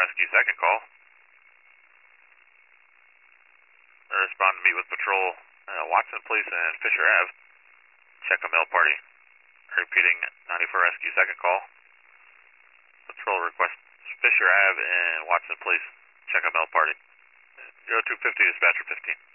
Rescue, second call. Respond to meet with patrol, Watson Police and Fisher Ave. Check a mail party. Repeating, 94 Rescue, second call. Patrol request Fisher Ave and Watson Police. Check a mail party. 0250, dispatcher 15.